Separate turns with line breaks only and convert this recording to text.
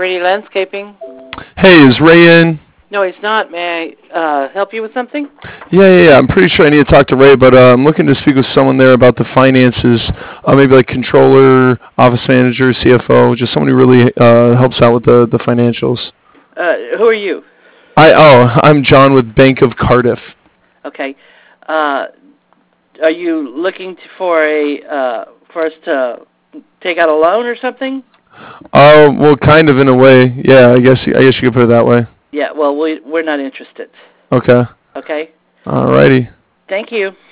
3D Landscaping.
Hey, is Ray in?
No, he's not. May I help you with something?
Yeah. I'm pretty sure I need to talk to Ray, but I'm looking to speak with someone there about the finances. Maybe like controller, office manager, CFO, just someone who really helps out with the financials.
Who are you?
I'm John with Bank of Cardiff.
Okay. Are you looking for us to take out a loan or something?
Oh, well, kind of in a way. Yeah, I guess you could put it that way.
Yeah. Well, we're not interested.
Okay.
Okay.
Alrighty.
Thank you.